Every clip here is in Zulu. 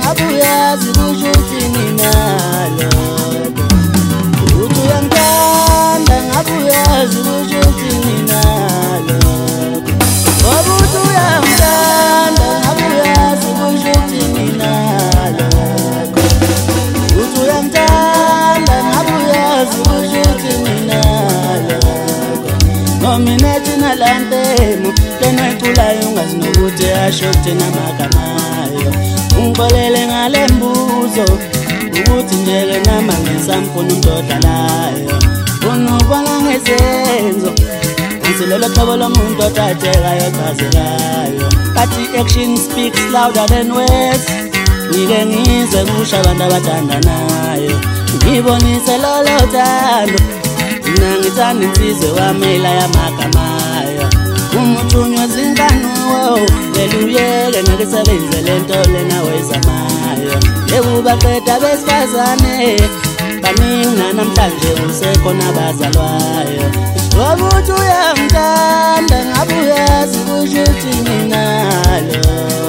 ngabe uyazi kusho ukuthi nginalo. Uthi uyangithanda ngabe uyazi kusho ukuthi nginalo. Ngoba uthi uyangithanda ngabe uyazi kusho ukuthi nginalo. Uthi uyangithanda ngabe uyazi kusho ukuthi nginalo. Nomina thina lantemo lena iculayo ungazi nokuthi asho thina magamayo. Ungixolele ngale mbuzo ukuthi njeke nama ngisamfuna umdodalayo. Unubona ngesenzo ngisilelo hlobo lomuntu otatshekayo chazekayo. Kathi action speaks louder than words. Ngike ngizwe kusho abantu abathandanayo. Ngibonise lolo thando nangithanda insizwe wamela yamagamayo. Umuthunywa zinkanuwo leluyeke nakisebenze lento lena wezamayo. Ekubaqeda besifazane baningi namhlanje kusekhona abazalwayo. Ngoba uthi uyangithanda ngabe uyazi kusho ukuthi nginalo.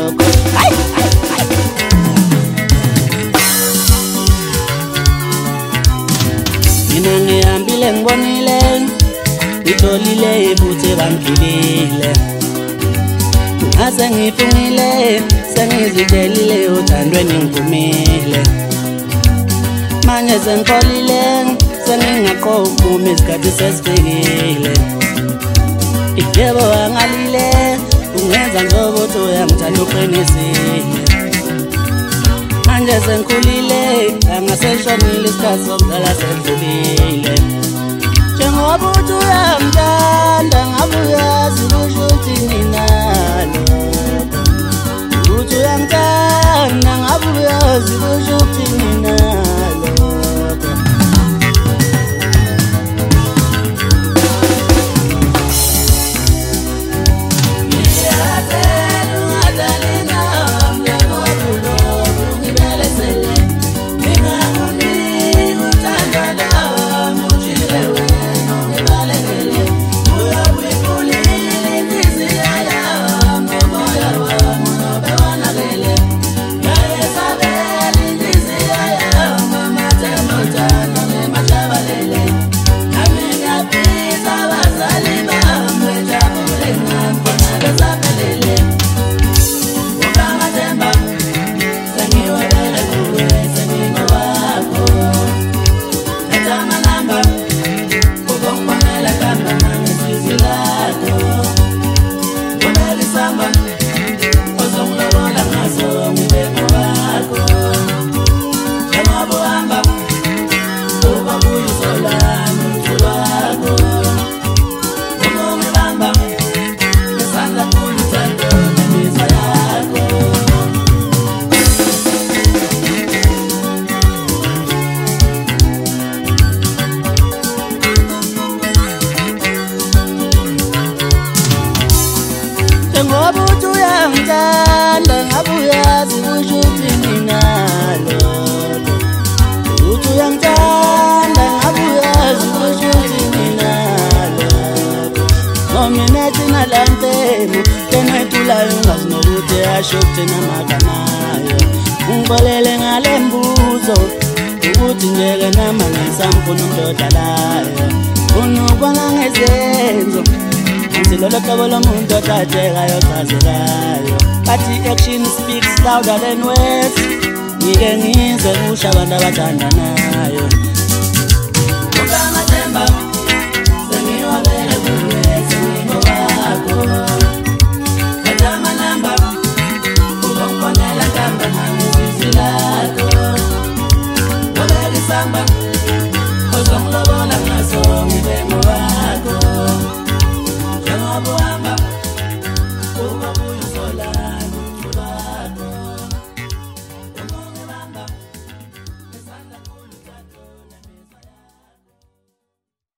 Mina ngihambile ngibonile ngitholile futhi bangilile. Ngase ngifungile sengizitshelile uthandweni ngivumile. Manje sengixolile sengingaqophuma isikhathi sesifikile. Yebo angalile ungenza njengoba uthi uyangithanda uqinisile. Manje sengikhulile angaseshonile isikhathi sokudlala sedlulile. Njengoba uthi uyangithanda ngabe uyazi kusho ukuthi nginalo. Uthi uyangithanda ngabe uyazi kusho ukuthi nginalo. Ngoba uthi uyangithanda ngabe uyazi kusho ukuthi nginalo. Uthi uyangithanda ngabe uyazi kusho ukuthi nginalo. Nomina thina lantemo lena iculayo ungazi nokuthi asho thina magamayo. Ungixolele ngale mbuzo ukuthi njeke nama ngisamfuna umdodalayo. Unubona ngesenzo ngisilelo hlobo lomuntu otatshekayo chazekayo. Kathi action speaks louder than words. Ngike ngizwe kusho abantu abathandanayo. Ungamathemba sengiwabele kuwe sengingowakho. Khetha amanamba uzongibonela kambe nangesizwe lakho. Ubeka isamba uzongilobola ngaso ngibe ngowakho. Boa